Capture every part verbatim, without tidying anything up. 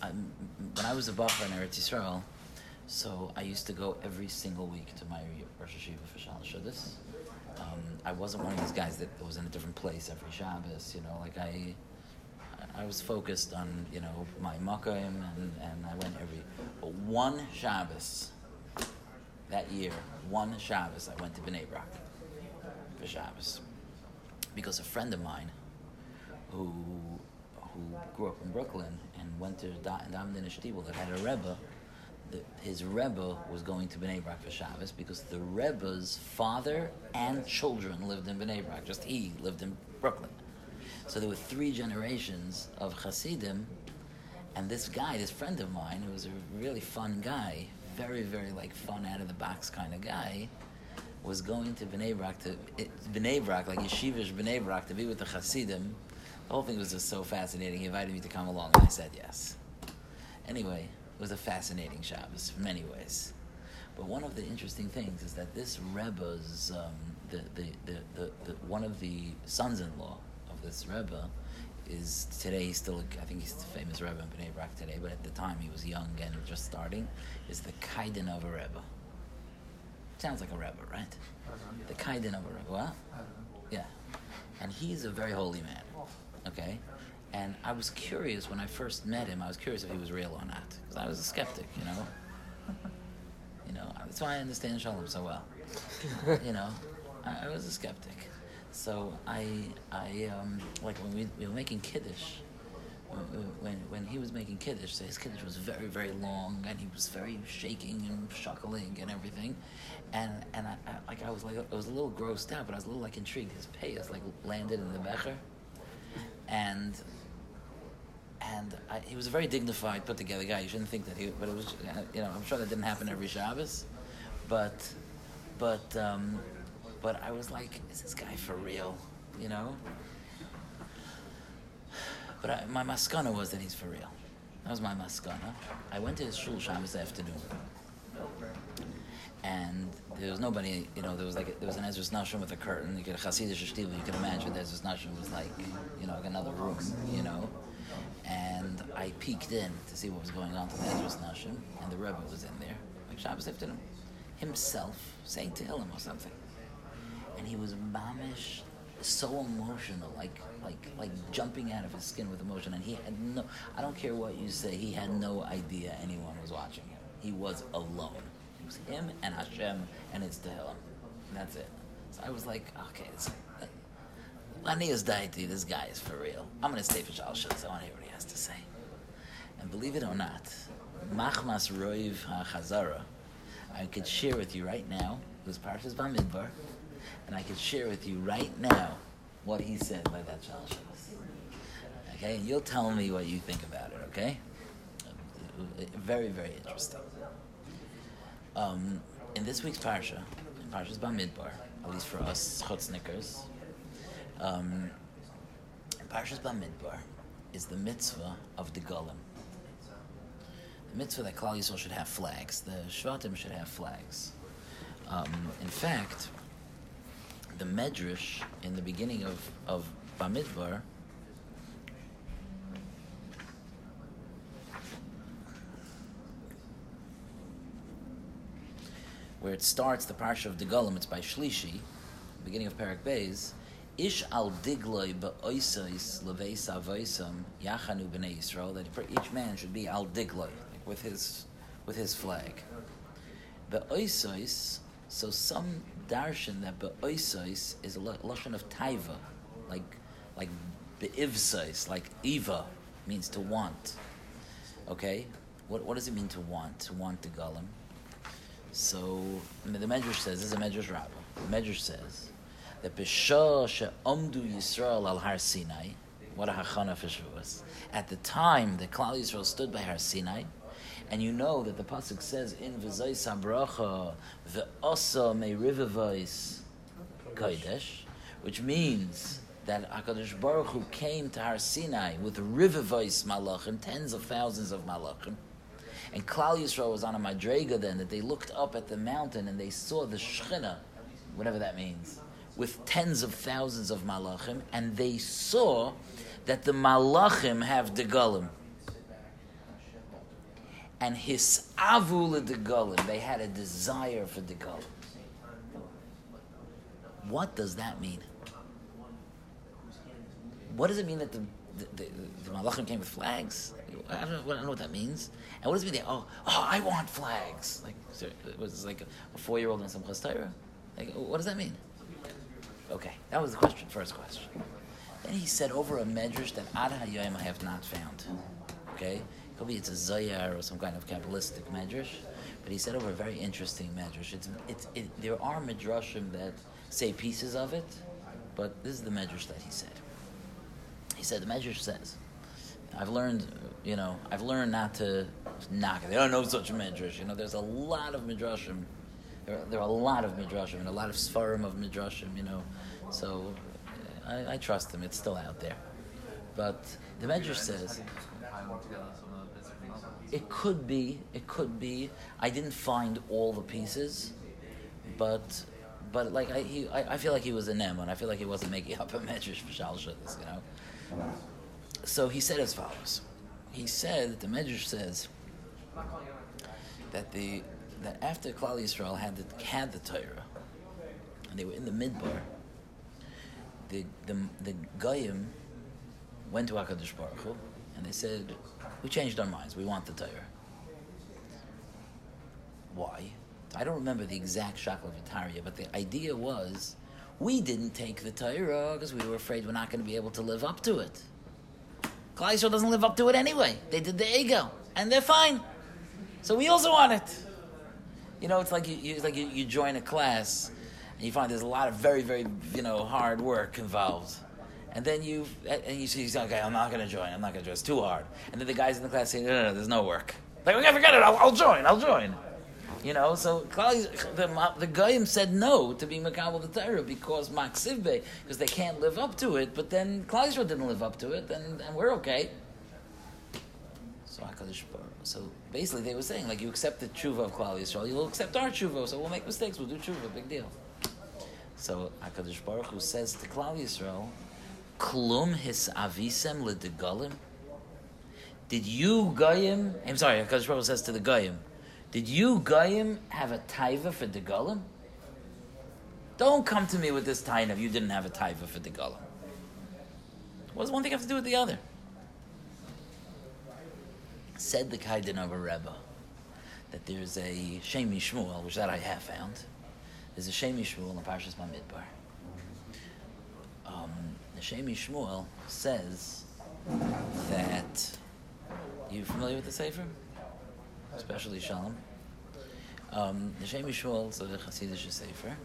I, when I was a bacher in Eretz Yisrael, so I used to go every single week to my Rosh Hashiva for Shalosh Shabbos. Um, I wasn't one of these guys that was in a different place every Shabbos, you know, like I I was focused on, you know, my Makayim, and, and I went every, but one Shabbos, that year, one Shabbos, I went to Bnei Brak for Shabbos. Because a friend of mine who who grew up in Brooklyn and went to Daven in a shtibel that had a Rebbe, the, his Rebbe was going to Bnei Brak for Shabbos because the Rebbe's father and children lived in Bnei Brak. Just he lived in Brooklyn. So there were three generations of Hasidim, and this guy, this friend of mine, who was a really fun guy, very, very like fun, out of the box kind of guy, was going to Bnei Brak, to it, Bnei Brak, like Yeshivish Bnei Brak, to be with the Hasidim. The whole thing was just so fascinating. He invited me to come along, and I said yes. Anyway, it was a fascinating Shabbos in many ways. But one of the interesting things is that this Rebbe's, um, the, the, the, the, the one of the sons-in-law of this Rebbe is today, he's still, I think he's the famous Rebbe in Bnei Brak today, but at the time he was young and just starting, is the Kaiden of a Rebbe. Sounds like a Rebbe, right? The Kaiden of a Rebbe, what? Yeah. And he's a very holy man, okay? And I was curious when I first met him, I was curious if he was real or not, because I was a skeptic, you know? You know, that's why I understand Shalom so well. You know, I, I was a skeptic. So I, I um, like when we, we were making Kiddush, when, when when he was making Kiddush, so his Kiddush was very, very long, and he was very shaking and shuckling and everything. And and I, I like I was like I was a little grossed out, but I was a little like intrigued. His payas like landed in the becher, and and I, he was a very dignified, put together guy. You shouldn't think that he, but it was, you know, I'm sure that didn't happen every Shabbos, but but. Um, But I was like, is this guy for real? You know? But I, my maskana was that he's for real. That was my maskana. I went to his shul Shabbos afternoon. And there was nobody, you know, there was like, there was an Ezra's Nashim with a curtain. You get a Hasidish shtibel, you can imagine the Ezra's Nashim was like, you know, like another room, you know? And I peeked in to see what was going on to the Ezra's Nashim, and the Rebbe was in there, like Shabbos afternoon, himself saying Tehillim or something. And he was mamish, so emotional, like like like jumping out of his skin with emotion. And he had no, I don't care what you say, he had no idea anyone was watching him. He was alone. It was him and Hashem and it's Tehillim. And that's it. So I was like, okay, this, Lania's deity, this guy is for real. I'm going to stay for Shalosh Shabbos. I want to hear what he has to say. And believe it or not, Machmas Roiv HaChazara, I could share with you right now, it was Parshas Bamidbar, and I could share with you right now what he said by that Shalosh Shabbos. Okay, and you'll tell me what you think about it, okay? Very, very interesting. Um, in this week's Parsha, in Parshas Bamidbar, at least for us Chutznikers, um, Parshas Bamidbar is the mitzvah of the Golem. The mitzvah that Klal Yisrael should have flags. The Shvatim should have flags. Um, in fact, the Medrash in the beginning of, of Bamidbar where it starts, the parsha of the Golem, it's by Shlishi, beginning of Perek Beis, Ish al digloi ba'oisais leveis avoisam yachanu b'nei Yisrael, that each man should be al digloi, like with his with his flag. Ba'oisais, so some darshan that ba'oisais is a lashon of taiva, like like be'ivsais, like eva means to want. Okay, what what does it mean to want? To want the Golem. So the Medrash says, this is a Medrash Rabbah. The Medrash says that B'shah she'omdu Yisrael al Har Sinai, what a hachana for Shavuos. At the time that Klal Yisrael stood by Har Sinai, and you know that the pasuk says in V'zayis habracha ve'osa me'rivavais kodesh, which means that Hakadosh Baruch Hu came to Har Sinai with rivavais malachim, tens of thousands of malachim. And Klal Yisrael was on a madrega then, that they looked up at the mountain and they saw the Shechina, whatever that means, with tens of thousands of malachim, and they saw that the malachim have the Golem. and his avul de golim. They had a desire for the golim. What does that mean? What does it mean that the the, the, the Malachim came with flags? I don't, know, I don't know what that means. And what does it mean? They, oh, oh, I want flags. Like, so it was like a, a four-year-old in some Torah. Like, what does that mean? Okay, that was the question. First question. Then he said over a medrash that Ad Hayom I have not found. Okay, could be it's a Zayar or some kind of Kabbalistic medrash, but he said over a very interesting medrash. It's it's it, there are midrashim that say pieces of it, but this is the medrash that he said. He said the medrash says, I've learned, you know, I've learned not to knock it. There are no such medrash. You know, there's a lot of midrashim. There are, there are a lot of midrashim and a lot of svarim of midrashim. You know, so I, I trust him. It's still out there. But the medrash says it could be. It could be. I didn't find all the pieces, but. But like I, he, I, I feel like he was a Neman. I feel like he wasn't making up a medrash for Shal Shudis, you know. So he said as follows. He said that the medrash says that the that after Klal Yisrael had the had the Torah and they were in the Midbar, the the the Goyim went to HaKadosh Baruch Hu and they said, "We changed our minds. We want the Torah." Why? I don't remember the exact Shakla V'Tarya, but the idea was, we didn't take the Torah because we were afraid we're not going to be able to live up to it. Klal Yisrael doesn't live up to it anyway. They did the ego, and they're fine. So we also want it. You know, it's like you, you, it's like you, you join a class, and you find there's a lot of very, very, you know, hard work involved. And then you, and you say, okay, I'm not going to join. I'm not going to join. It's too hard. And then the guys in the class say, no, no, no, there's no work. Like, okay, forget it. I'll, I'll join. I'll join. You know, so the the Goyim said no to be Makabel the Torah because Maksivbe, because they can't live up to it. But then Klal Yisrael didn't live up to it, and, and we're okay. So HaKadosh Baruch. So basically, they were saying like, you accept the tshuva of Klal Yisrael, you'll accept our tshuva. So we'll make mistakes, we'll do tshuva, big deal. So HaKadosh Baruch Hu says to Klal Yisrael, Klum his avisem ledegalim. Did you Goyim? I'm sorry. HaKadosh Baruch Hu says to the Goyim. Did you, Goyim, have a taiva for the Golim? Don't come to me with this time if you didn't have a taiva for the Golim. What does one thing have to do with the other? Said the Kaidin of a Rebbe that there's a Shemi Shmuel, which that I have found. There's a Shemi Shmuel in Parshas Bamidbar. Um, the Shemi Shmuel says that... Are you familiar with the Sefer? Especially Shalom. Um, the Shemi Shmuel is a Hasidic Sefer.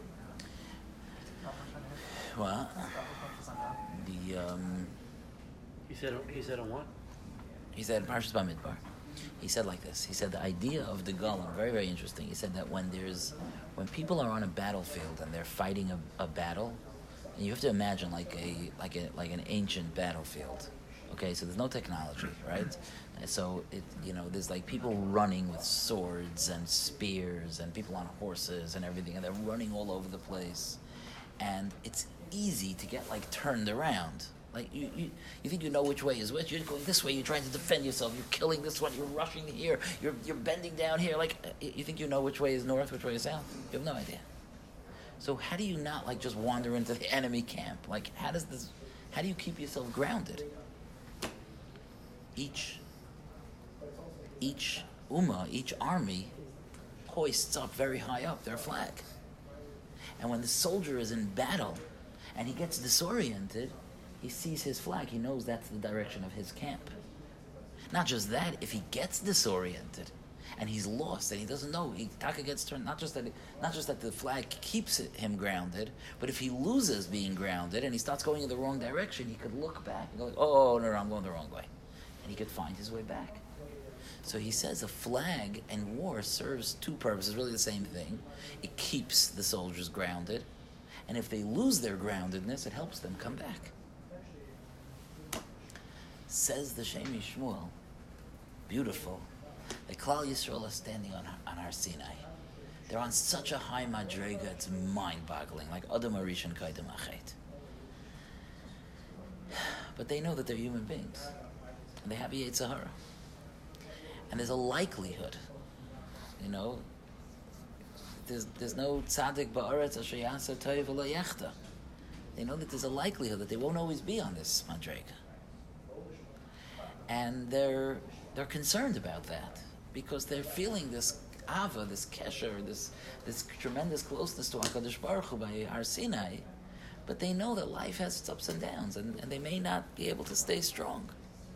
What? The um. He said. He said on what? He said Parshas Bamidbar. He said like this. He said the idea of the Golem, very very interesting. He said that when there's when people are on a battlefield and they're fighting a, a battle, and you have to imagine like a like a like an ancient battlefield. Okay, so there's no technology, right? So it, you know, there's like people running with swords and spears and people on horses and everything, and they're running all over the place, and it's easy to get like turned around. Like you, you, you think you know which way is which. You're going this way. You're trying to defend yourself. You're killing this one. You're rushing here. You're you're bending down here. Like you think you know which way is north, which way is south. You have no idea. So how do you not like just wander into the enemy camp? Like how does this? How do you keep yourself grounded? Each. Each ummah, each army, hoists up very high up their flag. And when the soldier is in battle and he gets disoriented, he sees his flag. He knows that's the direction of his camp. Not just that, if he gets disoriented and he's lost and he doesn't know, he Taka gets turned. Not just that, he, not just that the flag keeps it, him grounded, but if he loses being grounded and he starts going in the wrong direction, he could look back and go, like, "Oh no, no, I'm going the wrong way," and he could find his way back. So he says a flag in war serves two purposes, really the same thing. It keeps the soldiers grounded, and if they lose their groundedness, it helps them come back. Says the Shemi Shmuel, beautiful, that Klal Yisrael is standing on, on Har Sinai. They're on such a high madrega, it's mind-boggling, like Adam Arishan Kaidem Achet. But they know that they're human beings, and they have a Yetzer Hara. And And there's a likelihood, you know, there's there's no tzaddik ba'aretz asher ya'aseh toiv v'lo yechta. They know that there's a likelihood that they won't always be on this madrega. And they're they're concerned about that because they're feeling this ava, this kesher, this this tremendous closeness to HaKadosh Baruch Hu by Har Sinai, but they know that life has its ups and downs, and, and they may not be able to stay strong.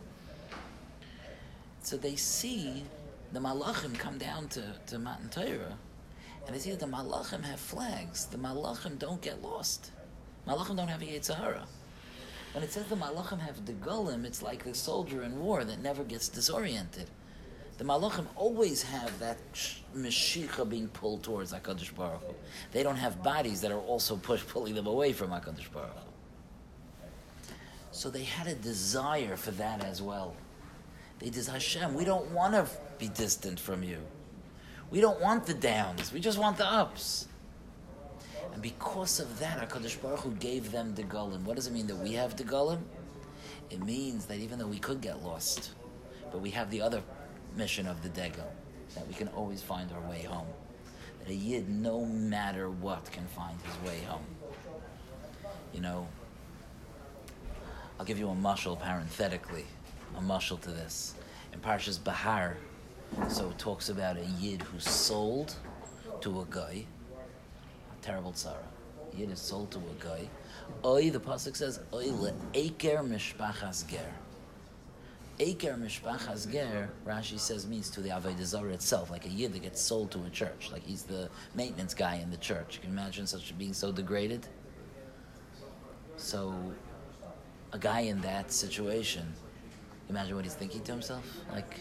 So they see the Malachim come down to, to Matan Torah, and they see that the Malachim have flags. The Malachim don't get lost. Malachim don't have a Yetzer Hara. When it says the Malachim have the Golem, it's like the soldier in war that never gets disoriented. The Malachim always have that Meshicha being pulled towards HaKadosh Baruch Hu. They don't have bodies that are also push, pulling them away from HaKadosh Baruch Hu. So they had a desire for that as well. They desire, Hashem, we don't want to be distant from you. We don't want the downs. We just want the ups. And because of that, HaKadosh Baruch Hu gave them the Golem. What does it mean that we have the Golem? It means that even though we could get lost, but we have the other mission of the Degel, that we can always find our way home. That a Yid, no matter what, can find his way home. You know, I'll give you a mashal parenthetically, a mashal to this. In Parshas Bahar, so it talks about a Yid who's sold to a guy, a terrible tzara. A Yid is sold to a guy. Oy, the pasuk says, Oy le'eker mishpachas ger. Eker mishpachas ger, Rashi says, means to the Avodah Zarah itself, like a Yid that gets sold to a church, like he's the maintenance guy in the church. Can you imagine such being so degraded? So, a guy in that situation, imagine what he's thinking to himself? Like,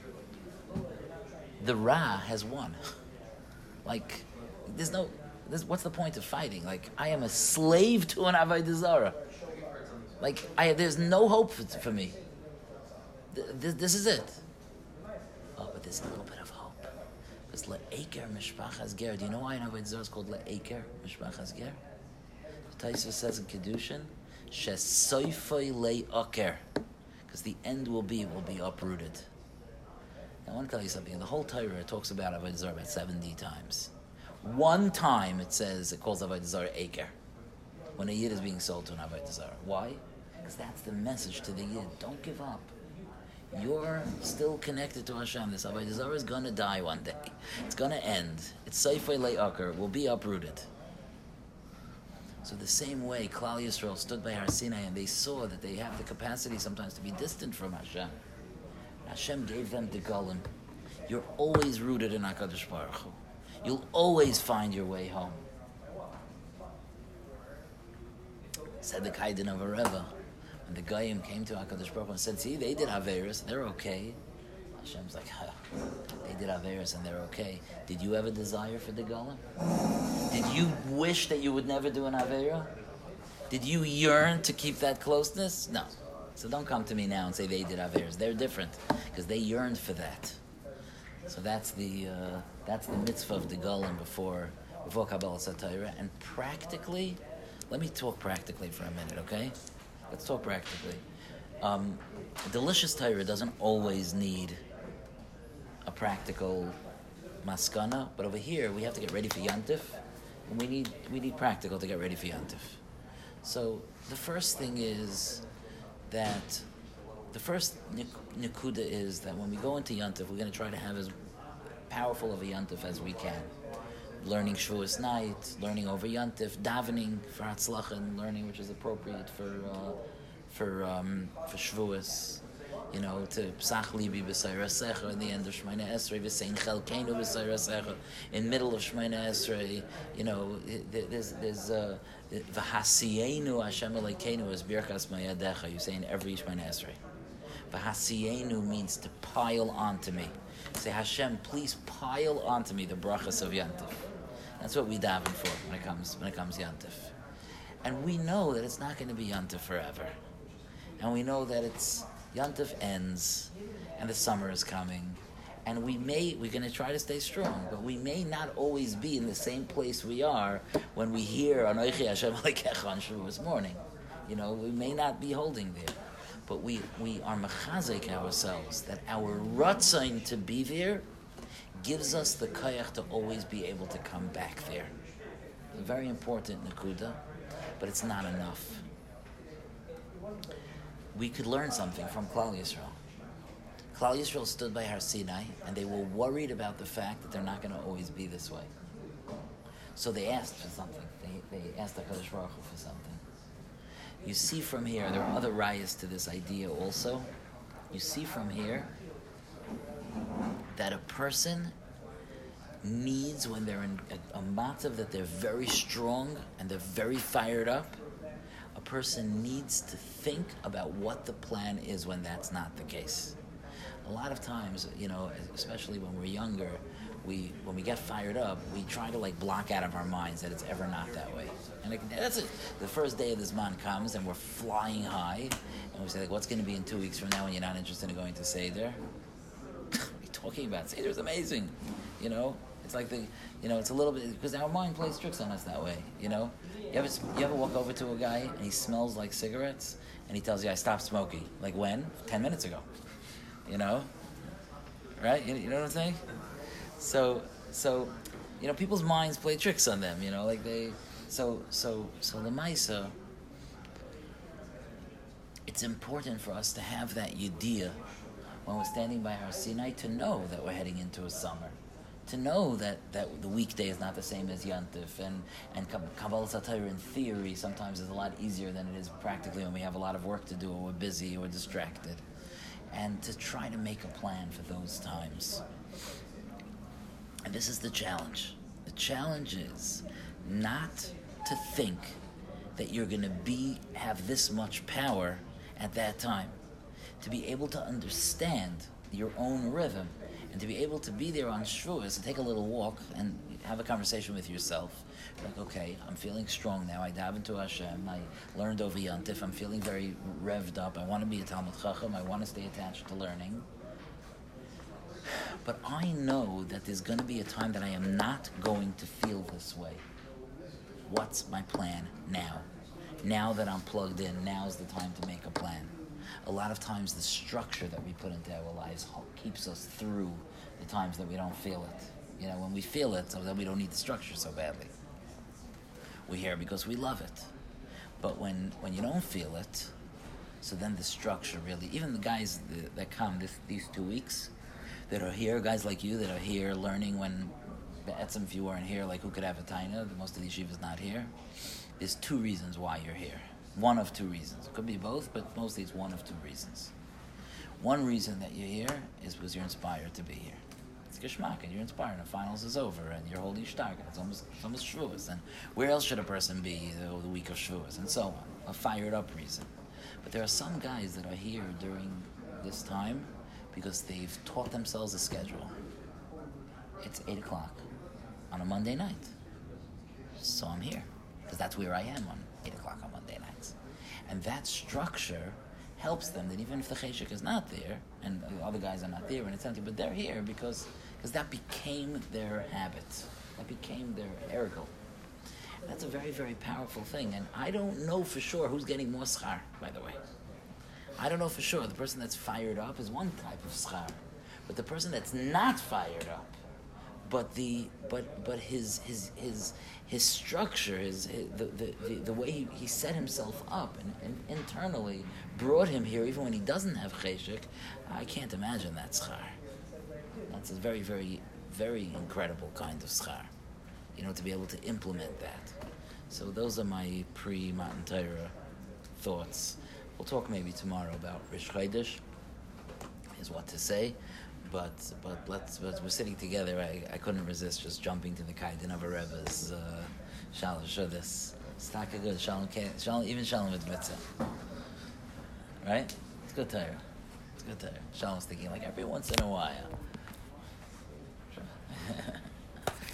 the Ra has won. Like, there's no, there's, what's the point of fighting? Like, I am a slave to an Avodah Zarah. Like, I, there's no hope for, for me. This, this is it. Oh, but there's a little bit of hope. Because le'eker mishpachas ger. Do you know why an Avodah Zarah is called le'eker mishpachas ger? The Taisa says in Kedushin, shesoifoi le'oker. Because the end will be, will be uprooted. Now, I want to tell you something. In the whole Torah, it talks about Avodah Zarah about seventy times. One time it says, it calls Avodah Zarah eker. When a Yid is being sold to an Avodah Zarah. Why? Because that's the message to the Yid. Don't give up. You're still connected to Hashem. This Avodah Zarah is going to die one day. It's going to end. It's Seifei Le'akar. It will be uprooted. So the same way, Klal Yisrael stood by Har Sinai and they saw that they have the capacity sometimes to be distant from Hashem. Hashem gave them the Golem. You're always rooted in HaKadosh Baruch Hu. You'll always find your way home. Said the Kaidin of a Rebbe. When the Goyim came to HaKadosh Baruch Hu and said, see, they did Averis, they're okay. Hashem's like, huh, they did Averis and they're okay. Did you have a desire for the Golem? Did you wish that you would never do an Avera? Did you yearn to keep that closeness? No. So don't come to me now and say they did Averis. They're different because they yearned for that. So that's the uh, that's the mitzvah of the Golem before before Kabbalah Satira. And practically, let me talk practically for a minute, okay? Let's talk practically. Um, a delicious Torah doesn't always need a practical maskana, but over here we have to get ready for Yantif, and we need we need practical to get ready for Yantif. So the first thing is that the first nikuda is that when we go into Yantif, we're going to try to have as powerful of a Yantif as we can. Learning Shavuos night, learning over Yantif, davening for Hatzlacha, and learning which is appropriate for uh, for um, for Shavuos. You know, to Psach Libi b'Sayra Secha in the end of Shemona Esrei, v'Sein Chelkeinu b'Sayra Secha in middle of Shemona Esrei. You know, there's there's uh, v'Hasienu Hashem Elokeinu is Birkas Mayadecha. You say in every Shemona Esrei. V'Hasienu means to pile onto me. Say, Hashem, please pile onto me the brachas of Yantif. That's what we daven for when it comes when it comes Yantif. And we know that it's not going to be Yantif forever. And we know that it's Yantif ends and the summer is coming. And we may we're going to try to stay strong, but we may not always be in the same place we are when we hear Anochi Hashem Elokecha on Shavuos morning. You know, we may not be holding there. but we, we are mechazek ourselves, that our ratzain to be there gives us the koyach to always be able to come back there. It's a very important nakuda, but it's not enough. We could learn something from Klal Yisrael. Klal Yisrael stood by Har Sinai, and they were worried about the fact that they're not going to always be this way. So they asked for something. They, they asked HaKadosh Baruch Hu for something. You see from here, there are other rayas to this idea also. You see from here that a person needs, when they're in a, a matzav that they're very strong and they're very fired up, a person needs to think about what the plan is when that's not the case. A lot of times, you know, especially when we're younger, we when we get fired up, we try to like block out of our minds that it's ever not that way. And it, that's it. The first day of this month comes and we're flying high, and we say, like, what's going to be in two weeks from now when you're not interested in going to Seder? What are you talking about? Seder is amazing, you know. It's like the, you know, it's a little bit, because our mind plays tricks on us that way, you know. You ever, you ever walk over to a guy and he smells like cigarettes and he tells you, I stopped smoking. Like when? Ten minutes ago. You know? Right? You, you know what I'm saying? So, so, you know, people's minds play tricks on them, you know, like they, so, so, so the Maisa, it's important for us to have that yediyah when we're standing by Har Sinai, to know that we're heading into a summer. To know that, that the weekday is not the same as Yantif, and, and Kabbalah Satire in theory sometimes is a lot easier than it is practically when we have a lot of work to do, or we're busy, or we're distracted. And to try to make a plan for those times. And this is the challenge. The challenge is not to think that you're going to be have this much power at that time. To be able to understand your own rhythm, and to be able to be there on Shavuos and take a little walk and have a conversation with yourself. Like, okay, I'm feeling strong now. I daven to Hashem. I learned over Yantif. I'm feeling very revved up. I want to be a Talmud Chacham. I want to stay attached to learning. But I know that there's going to be a time that I am not going to feel this way. What's my plan now? Now that I'm plugged in, now's the time to make a plan. A lot of times the structure that we put into our lives keeps us through the times that we don't feel it. You know, when we feel it, so that we don't need the structure so badly. We're here because we love it. But when, when you don't feel it, so then the structure really, even the guys that, that come this, these two weeks, that are here, guys like you that are here learning when, Be'etzim, if you weren't here, like who could have a taina? Most of the yeshiva is not here. There's two reasons why you're here. One of two reasons. It could be both, but mostly it's one of two reasons. One reason that you're here is because you're inspired to be here. It's geschmack, and you're inspired, and finals is over, and you're holding shtark, and it's almost, it's almost Shavuos. And where else should a person be the, the week of Shavuos, and so on? A fired up reason. But there are some guys that are here during this time because they've taught themselves a schedule. It's eight o'clock on a Monday night. So I'm here, because that's where I am on eight o'clock on Monday nights. And that structure helps them, that even if the cheshik is not there, and the other guys are not there, and it's empty, but they're here because because that became their habit. That became their ergo. And that's a very, very powerful thing. And I don't know for sure who's getting more schar, by the way. I don't know for sure. The person that's fired up is one type of schar. But the person that's not fired up, but the but but his his his his structure, his, his the, the, the the way he, he set himself up and, and internally brought him here, even when he doesn't have cheshik, I can't imagine that schar. That's a very very very incredible kind of schar, you know, to be able to implement that. So those are my pre-Matan Torah thoughts. We'll talk maybe tomorrow about Rish Chodesh, is what to say. But but let's but we're sitting together. I, I couldn't resist just jumping to the Kaidin of a Rebbe's uh, Shalom Shuddis. It's not good. Shalom, Shalom, even Shalom with Mitzvah. Right? It's good Torah. It's good Torah. Shalom's thinking like every once in a while.